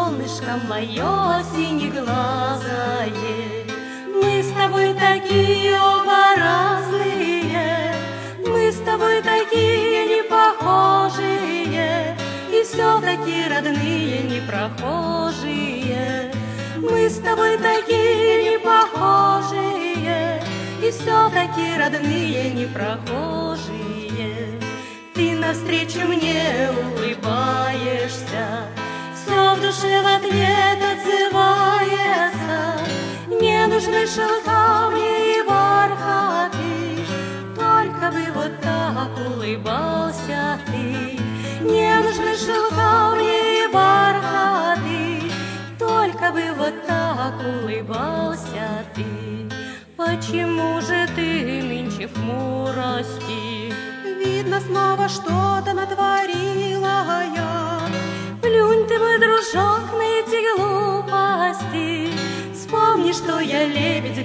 солнышко мое синеглазое. Мы с тобой такие оба разные, мы с тобой такие непохожие, и все-таки родные непрохожие. Мы с тобой такие непохожие, и все-таки родные непрохожие. Ты навстречу мне улыбаешься, все в душе в ответ отзывается. Не нужны шелка мне и бархаты, только бы вот так улыбался ты. Не нужны шелка мне и бархаты, только бы вот так улыбался ты. Почему же ты нынче в хмурости? Видно, снова что-то натворила я. Плюнь ты, мой дружок, на эти глупости. Вспомни, что я лебедь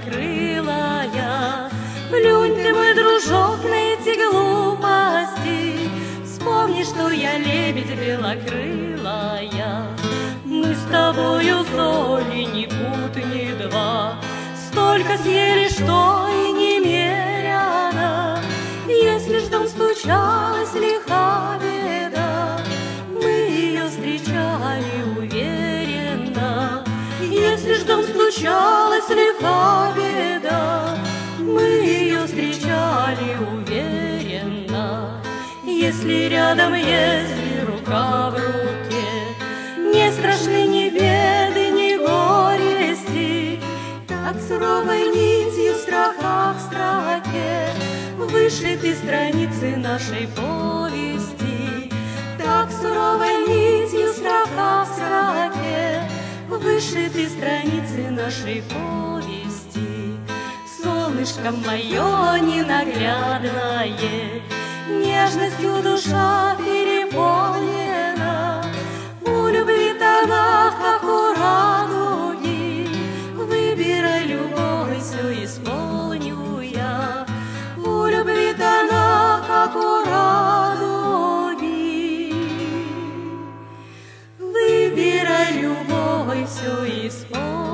белокрылая. Плюнь ты, мой дружок, на эти глупости. Вспомни, что я лебедь белокрылая. Мы с тобою соли ни пуд, ни два, столько съели, что и немерено. Если ж в дом стучалась лиха беда, мы ее встречали уверенно. Если ж в дом стучалась лиха беда, мы ее встречали уверенно. Если рядом, если рука в руке, не страшны ни беды, ни горести. Так суровой нитью страха в строке вышиты страницы нашей повести. Так суровой нитью страха в строке вышиты страницы нашей повести. Солнышко мое ненаглядное, нежностью душа переполнена. У любви тонах, как у радуги, выбирай любовь, все исполню я. У любви тонах, как у радуги, выбирай любовь, все исполню.